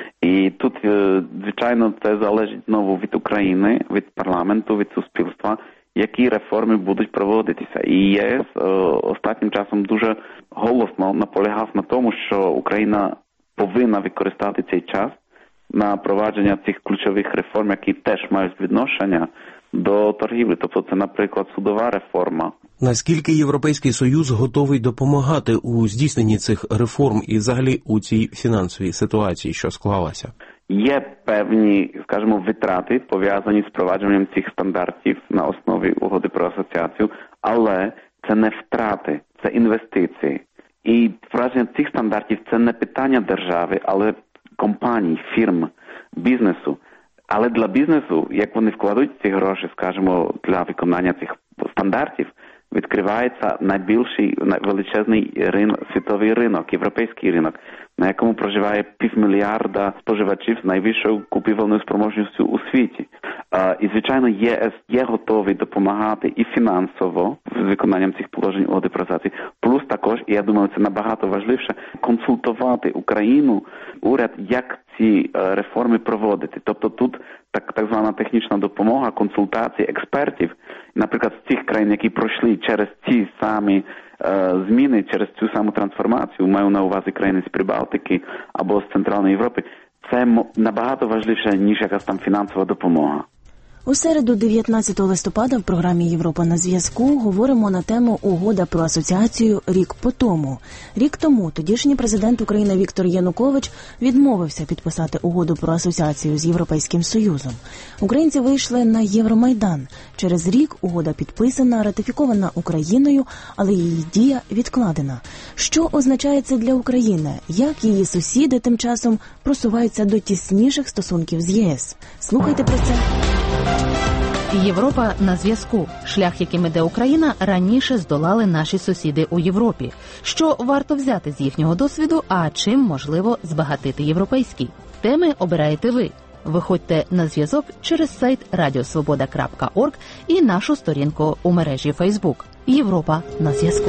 І тут, звичайно, це залежить знову від України, від парламенту, від суспільства, які реформи будуть проводитися. І ЄС останнім часом дуже голосно наполягав на тому, що Україна повинна використати цей час на провадження цих ключових реформ, які теж мають відношення до торгівлі. Тобто це, наприклад, судова реформа. Наскільки Європейський Союз готовий допомагати у здійсненні цих реформ і взагалі у цій фінансовій ситуації, що склалася? Є певні, скажімо, витрати, пов'язані з впровадженням цих стандартів на основі угоди про асоціацію, але це не втрати, це інвестиції. І впровадження цих стандартів – це не питання держави, але компаній, фірм, бізнесу. Але для бізнесу, як вони вкладуть ці гроші, скажімо, для виконання цих стандартів, відкривається найбільший, величезний світовий ринок, європейський ринок, на якому проживає 500 мільярда споживачів з найвищою купівельною спроможністю у світі. І, звичайно, ЄС є готовий допомагати і фінансово з виконанням цих положень угоди про асоціацію. Плюс також, і я думаю, це набагато важливіше, консультувати Україну, уряд, як ці реформи проводити. Тобто тут так звана технічна допомога, консультації експертів, наприклад, з цих країн, які пройшли через ці самі зміни, через цю саму трансформацію, маю на увазі країни з Прибалтики або з Центральної Європи, це набагато важливіше, ніж якась там фінансова допомога. У середу, 19 листопада, в програмі «Європа на зв'язку» говоримо на тему «Угода про асоціацію рік по тому». Рік тому тодішній президент України Віктор Янукович відмовився підписати угоду про асоціацію з Європейським Союзом. Українці вийшли на Євромайдан. Через рік угода підписана, ратифікована Україною, але її дія відкладена. Що означає це для України? Як її сусіди тим часом просуваються до тісніших стосунків з ЄС? Слухайте про це. Європа на зв'язку. Шлях, яким іде Україна, раніше здолали наші сусіди у Європі. Що варто взяти з їхнього досвіду, а чим можливо збагатити європейський? Теми обираєте ви. Виходьте на зв'язок через сайт radiosvoboda.org і нашу сторінку у мережі Facebook. Європа на зв'язку.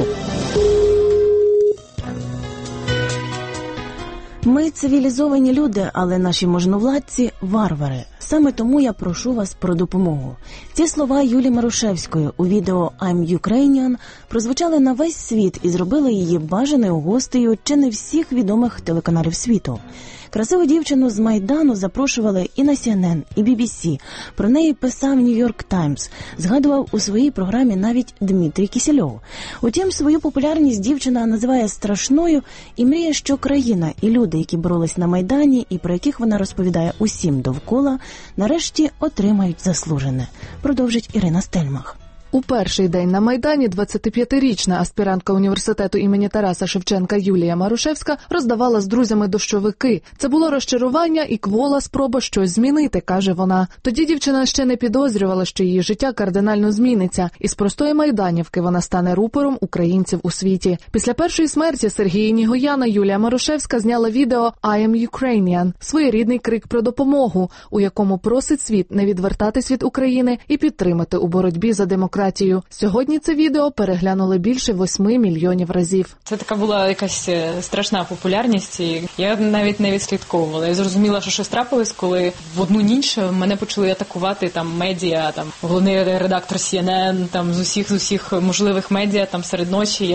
Ми цивілізовані люди, але наші можновладці – варвари. Саме тому я прошу вас про допомогу. Ці слова Юлії Марушевської у відео «I'm Ukrainian» прозвучали на весь світ і зробили її бажаною гостею чи не всіх відомих телеканалів світу. Красиву дівчину з Майдану запрошували і на CNN, і BBC. Про неї писав Нью-Йорк Таймс. Згадував у своїй програмі навіть Дмитрій Кісельов. Утім, свою популярність дівчина називає страшною і мріє, що країна і люди, які боролись на Майдані і про яких вона розповідає усім довкола, нарешті отримають заслужене. Продовжить Ірина Стельмах. У перший день на Майдані 25-річна аспірантка університету імені Тараса Шевченка Юлія Марушевська роздавала з друзями дощовики. Це було розчарування і квола спроба щось змінити, каже вона. Тоді дівчина ще не підозрювала, що її життя кардинально зміниться. Із простої майданівки вона стане рупором українців у світі. Після першої смерті Сергія Нігояна Юлія Марушевська зняла відео «I am Ukrainian» – своєрідний крик про допомогу, у якому просить світ не відвертатись від України і підтримати у боротьбі за демократію. Сьогодні це відео переглянули більше 8 мільйонів разів. Це така була якась страшна популярність, і я навіть не відслідковувала. Я зрозуміла, що щось трапилось, коли в одну ніч мене почали атакувати там медіа, там головний редактор CNN, там з усіх можливих медіа, там серед ночі.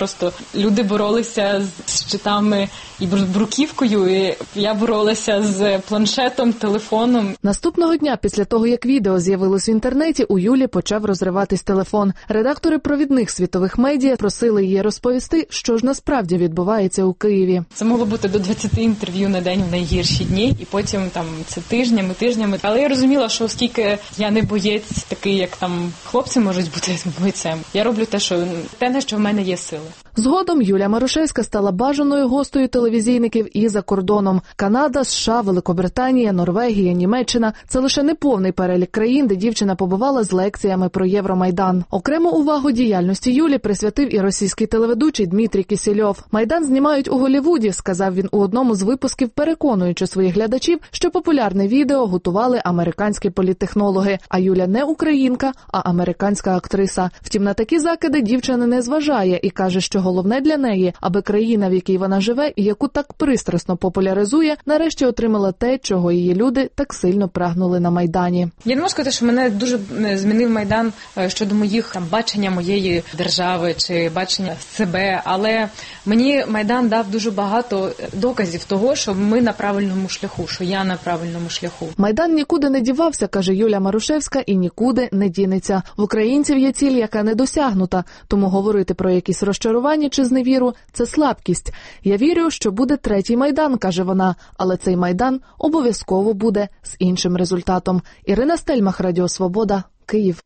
Люди боролися з щитами і бруківкою, і я боролася з планшетом, телефоном. Наступного дня, після того, як відео з'явилось в інтернеті, у Юлі почав розриватись телефон. Редактори провідних світових медіа просили її розповісти, що ж насправді відбувається у Києві. Це могло бути до 20 інтерв'ю на день в найгірші дні, і потім там це тижнями. Але я розуміла, що оскільки я не боєць такий, як там хлопці можуть бути бойцем, я роблю те, на що в мене є сили. Згодом Юлія Марушевська стала бажаною гостею телевізійників і за кордоном. Канада, США, Великобританія, Норвегія, Німеччина – це лише неповний перелік країн, де дівчина побувала з лекціями про Євромайдан. Окрему увагу діяльності Юлі присвятив і російський телеведучий Дмитрій Кісельов. «Майдан знімають у Голлівуді», – сказав він у одному з випусків, переконуючи своїх глядачів, що популярне відео готували американські політтехнологи, а Юля не українка, а американська актриса. Втім, на такі закиди дівчина не зважає і каже, що головне для неї, аби країна, в якій вона живе і яку так пристрасно популяризує, нарешті отримала те, чого її люди так сильно прагнули на Майдані. Я не можу сказати, що мене дуже змінив Майдан щодо моїх бачення моєї держави чи бачення себе, але мені Майдан дав дуже багато доказів того, що ми на правильному шляху, що я на правильному шляху. Майдан нікуди не дівався, каже Юля Марушевська, і нікуди не дінеться. В українців є ціль, яка не досягнута, тому говорити про якісь розчарування чи зневіру – це слабкість. Я вірю, що буде третій Майдан, каже вона, але цей Майдан обов'язково буде з іншим результатом. Ірина Стельмах, Радіо Свобода, Київ.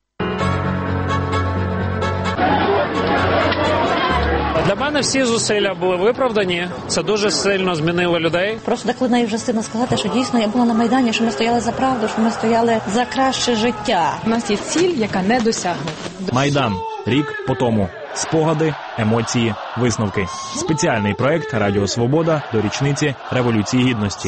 Для мене всі зусилля були виправдані. Це дуже сильно змінило людей. Просто деколи навіть вже стидно сказати, що дійсно я була на Майдані, що ми стояли за правду, що ми стояли за краще життя. У нас є ціль, яка не досягнута. Майдан. Рік по тому. Спогади, емоції, висновки. Спеціальний проект «Радіо Свобода» до річниці Революції Гідності.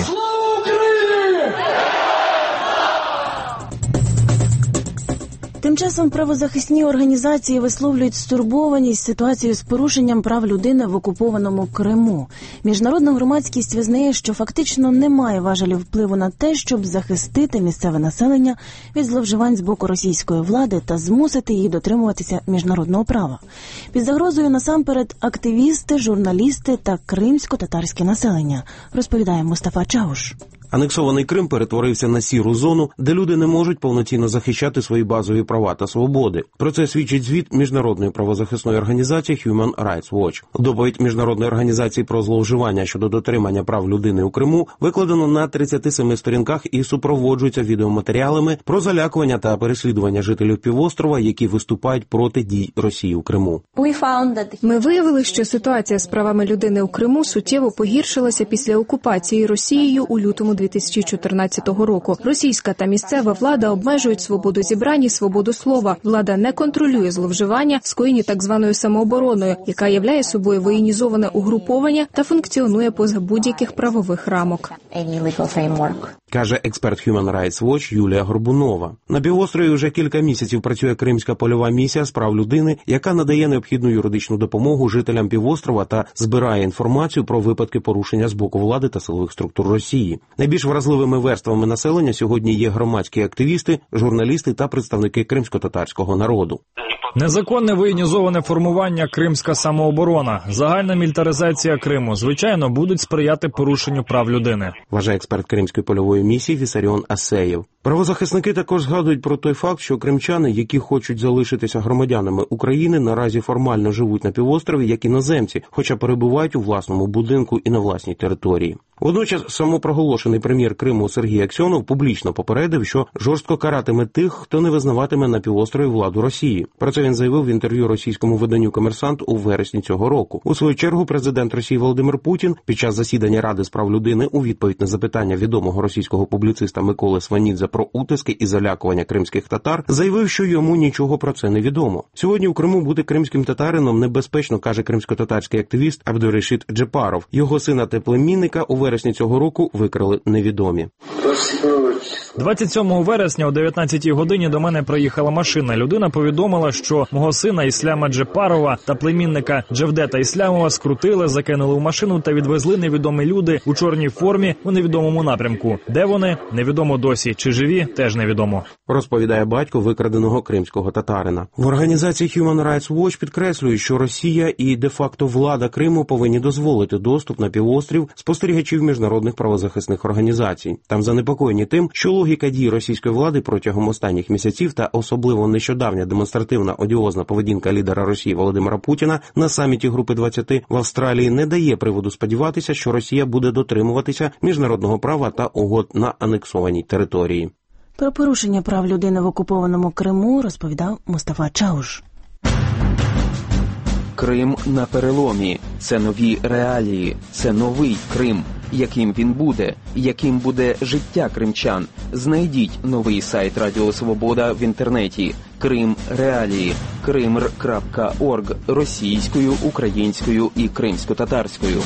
Тим часом правозахисні організації висловлюють стурбованість ситуацією з порушенням прав людини в окупованому Криму. Міжнародна громадськість визнає, що фактично немає важелів впливу на те, щоб захистити місцеве населення від зловживань з боку російської влади та змусити її дотримуватися міжнародного права. Під загрозою насамперед активісти, журналісти та кримсько-татарське населення, розповідає Мустафа Чауш. Анексований Крим перетворився на сіру зону, де люди не можуть повноцінно захищати свої базові права та свободи. Про це свідчить звіт міжнародної правозахисної організації Human Rights Watch. Доповідь міжнародної організації про зловживання щодо дотримання прав людини у Криму викладено на 37 сторінках і супроводжується відеоматеріалами про залякування та переслідування жителів півострова, які виступають проти дій Росії у Криму. Ми виявили, що ситуація з правами людини у Криму суттєво погіршилася після окупації Росією у лютому 2014 року. Російська та місцева влада обмежують свободу зібрань і свободу слова. Влада не контролює зловживання, скоєні так званою самообороною, яка являє собою воєнізоване угруповання та функціонує поза будь-яких правових рамок. Каже експерт Human Rights Watch Юлія Горбунова. На півострові вже кілька місяців працює Кримська польова місія з прав людини, яка надає необхідну юридичну допомогу жителям півострова та збирає інформацію про випадки порушення з боку влади та силових структур Росії. Найбільш вразливими верствами населення сьогодні є громадські активісти, журналісти та представники кримсько-татарського народу. Незаконне воєнізоване формування «Кримська самооборона», загальна мілітаризація Криму, звичайно, будуть сприяти порушенню прав людини. Вважає експерт Кримської польової місії Вісаріон Асеєв. Правозахисники також згадують про той факт, що кримчани, які хочуть залишитися громадянами України, наразі формально живуть на півострові як іноземці, хоча перебувають у власному будинку і на власній території. Водночас самопроголошений прем'єр Криму Сергій Аксьонов публічно попередив, що жорстко каратиме тих, хто не визнаватиме на півострові владу Росії. Про це він заявив в інтерв'ю російському виданню «Комерсант» у вересні цього року. У свою чергу президент Росії Володимир Путін під час засідання Ради з прав людини у відповідь на запитання відомого російського публіциста Миколи Сванідзе про утиски і залякування кримських татар заявив, що йому нічого про це не відомо. Сьогодні у Криму бути кримським татарином небезпечно, каже кримсько-татарський активіст Абдурашид Джепаров. Його сина та племінника у вересні цього року викрали невідомі. 27 вересня о 19-й годині до мене приїхала машина. Людина повідомила, що мого сина Ісляма Джепарова та племінника Джевдета Іслямова скрутили, закинули в машину та відвезли невідомі люди у чорній формі у невідомому напрямку. Де вони? Невідомо досі. Чи живі? Теж невідомо. Розповідає батько викраденого кримського татарина. В організації Human Rights Watch підкреслюють, що Росія і де-факто влада Криму повинні дозволити доступ на півострів спостерігачів міжнародних правозахисних організацій. Там занепокоєні тим, що логіка дій російської влади протягом останніх місяців та особливо нещодавня демонстративна одіозна поведінка лідера Росії Володимира Путіна на саміті Групи 20 в Австралії не дає приводу сподіватися, що Росія буде дотримуватися міжнародного права та угод на анексованій території. Про порушення прав людини в окупованому Криму розповідав Мустафа Чауш. Крим на переломі. Це нові реалії. Це новий Крим. Яким він буде? Яким буде життя кримчан? Знайдіть новий сайт Радіо Свобода в інтернеті. Крим реалії. krimr.org російською, українською і кримсько-татарською.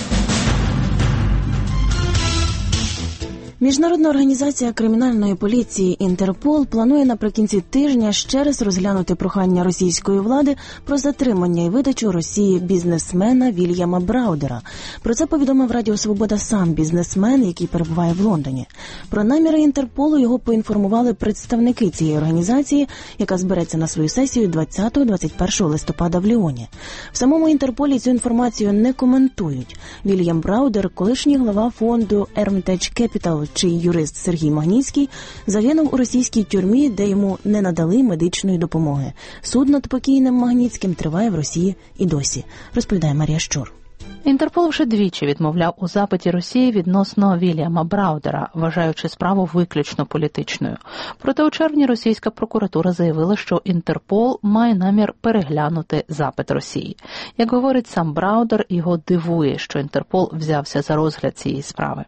Міжнародна організація кримінальної поліції «Інтерпол» планує наприкінці тижня ще раз розглянути прохання російської влади про затримання і видачу Росії бізнесмена Вільяма Браудера. Про це повідомив Радіо Свобода сам бізнесмен, який перебуває в Лондоні. Про наміри «Інтерполу» його поінформували представники цієї організації, яка збереться на свою сесію 20-21 листопада в Ліоні. В самому «Інтерполі» цю інформацію не коментують. Вільям Браудер, колишній глава фонду Hermitage Capital, чий юрист Сергій Магнітський, загинув у російській тюрмі, де йому не надали медичної допомоги. Суд над покійним Магнітським триває в Росії і досі, розповідає Марія Щур. Інтерпол вже двічі відмовляв у запиті Росії відносно Вільяма Браудера, вважаючи справу виключно політичною. Проте у червні російська прокуратура заявила, що Інтерпол має намір переглянути запит Росії. Як говорить сам Браудер, його дивує, що Інтерпол взявся за розгляд цієї справи.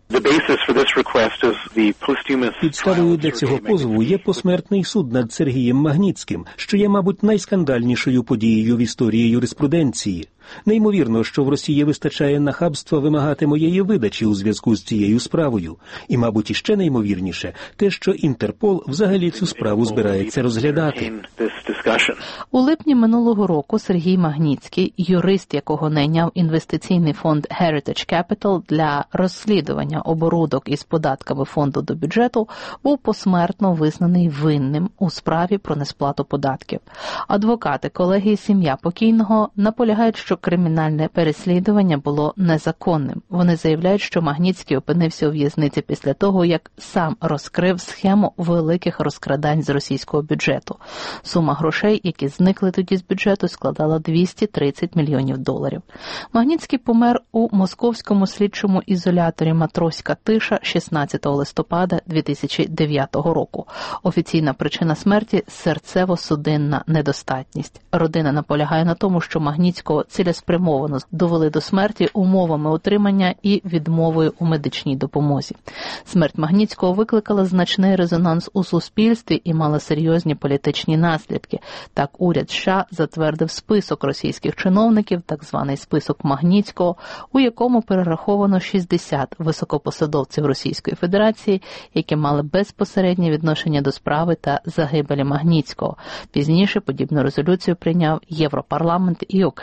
Підставою для цього позову є посмертний суд над Сергієм Магнітським, що є, мабуть, найскандальнішою подією в історії юриспруденції. Неймовірно, що в Росії вистачає нахабства вимагати моєї видачі у зв'язку з цією справою. І, мабуть, іще неймовірніше те, що Інтерпол взагалі цю справу збирається розглядати. У липні минулого року Сергій Магнітський, юрист, якого найняв інвестиційний фонд Heritage Capital для розслідування оборудок із податками фонду до бюджету, був посмертно визнаний винним у справі про несплату податків. Адвокати, колеги і сім'я покійного наполягають, що кримінальне переслідування було незаконним. Вони заявляють, що Магнітський опинився у в'язниці після того, як сам розкрив схему великих розкрадань з російського бюджету. Сума грошей, які зникли тоді з бюджету, складала $230 мільйонів. Магнітський помер у московському слідчому ізоляторі Матроська тиша 16 листопада 2009 року. Офіційна причина смерті – серцево-судинна недостатність. Родина наполягає на тому, що Магнітського цілеспрямовано довели до смерті умовами утримання і відмовою у медичній допомозі. Смерть Магнітського викликала значний резонанс у суспільстві і мала серйозні політичні наслідки. Так, уряд США затвердив список російських чиновників, так званий список Магнітського, у якому перераховано 60 високопосадовців Російської Федерації, які мали безпосереднє відношення до справи та загибелі Магнітського. Пізніше подібну резолюцію прийняв Європарламент і окремі країни.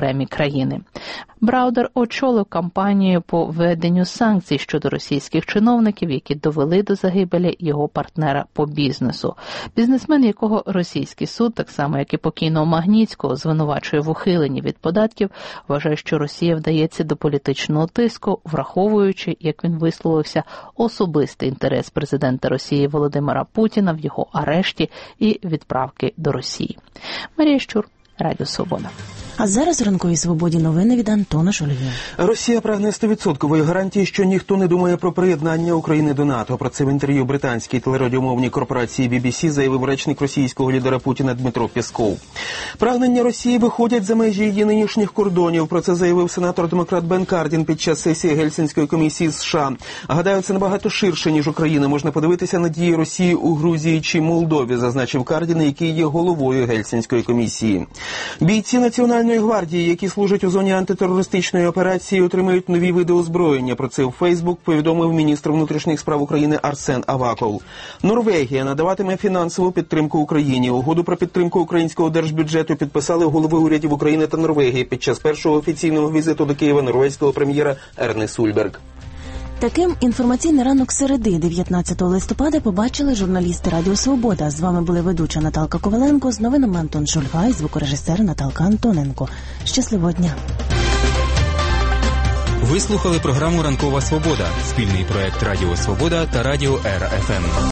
країни. Браудер очолив кампанію по введенню санкцій щодо російських чиновників, які довели до загибелі його партнера по бізнесу. Бізнесмен, якого російський суд, так само як і покійного Магнітського, звинувачує в ухиленні від податків, вважає, що Росія вдається до політичного тиску, враховуючи, як він висловився, особистий інтерес президента Росії Володимира Путіна в його арешті і відправки до Росії. Марія Щур, Радіо Свобода. А зараз у ранковій свободі новини від Антона Шульги. Росія прагне 100% гарантії, що ніхто не думає про приєднання України до НАТО. Про це в інтерв'ю британській телерадіомовній корпорації BBC заявив речник російського лідера Путіна Дмитро Пєсков. Прагнення Росії виходять за межі її нинішніх кордонів. Про це заявив сенатор-демократ Бен Кардін під час сесії Гельсінської комісії США. Гадаю, це набагато ширше, ніж Україна. Можна подивитися на дії Росії у Грузії чи Молдові, зазначив Кардін, який є головою Гельсінської комісії. Бійці Національної гвардії, які служать у зоні антитерористичної операції, отримають нові види озброєння. Про це у Фейсбук повідомив міністр внутрішніх справ України Арсен Аваков. Норвегія надаватиме фінансову підтримку Україні. Угоду про підтримку українського держбюджету підписали голови урядів України та Норвегії під час першого офіційного візиту до Києва норвезького прем'єра Ерне Сульберг. Таким інформаційний ранок середи, 19 листопада, побачили журналісти Радіо Свобода. З вами були ведуча Наталка Коваленко, з новинами Антон Шульга і звукорежисер Наталка Антоненко. Щасливого дня! Ви слухали програму «Ранкова Свобода» – спільний проект Радіо Свобода та Радіо РФМ.